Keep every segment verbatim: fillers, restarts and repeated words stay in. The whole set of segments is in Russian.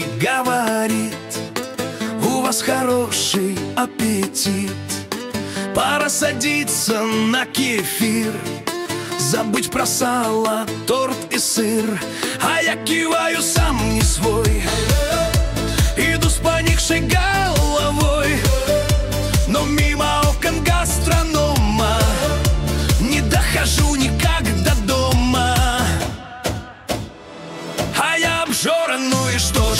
и говорит: у вас хороший аппетит, пора садиться на кефир, забыть про сало, торт и сыр. А я киваю, сам не свой, иду с поникшей головой, но мимо окон гастронома не дохожу никак до дома. А я обжора, ну и что ж,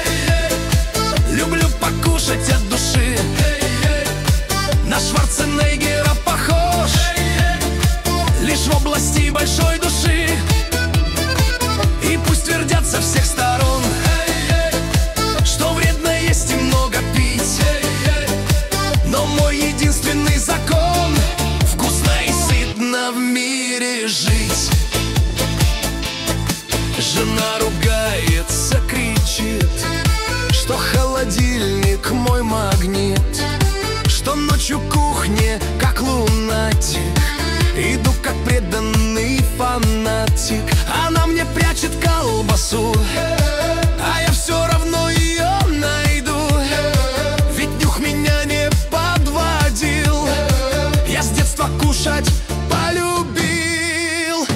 люблю покушать от души. На Шварценеггера похож лишь в области большой души. И пусть твердят со всех сторон, что вредно есть и много пить, но мой единственный закон — вкусно и сытно в мире жить. Жена ругается, кричит, что холодильник мой магнит, что ночью кухне как лунатик, иду как преданный фанатик. Она мне прячет колбасу, а я все равно ее найду, ведь нюх меня не подводил, я с детства кушать полюбил.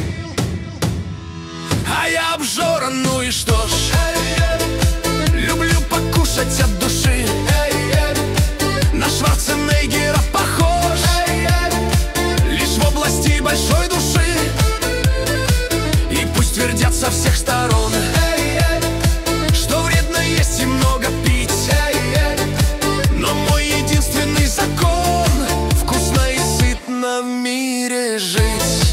А я обжора, ну и что ж, люблю покушать от души. На Шварценеггера похож лишь в области большой души. И пусть твердят со всех сторон, что вредно есть и много пить, но мой единственный закон — вкусно и сытно в мире жить.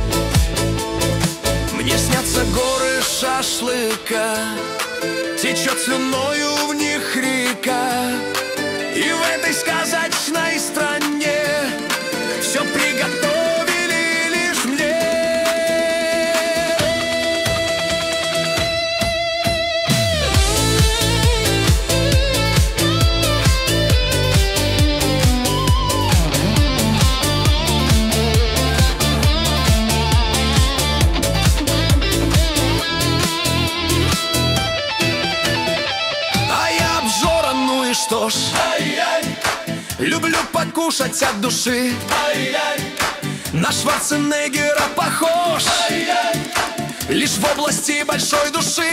Мне снятся горы шашлыка, течет слюною в них река, и в этой сказочной стране все приготовили лишь мне. А я обжора, ну и что ж, люблю покушать от души. На Шварценеггера похож лишь в области большой души.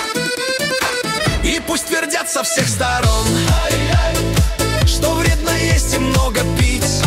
И пусть твердят со всех сторон, что вредно есть и много пить,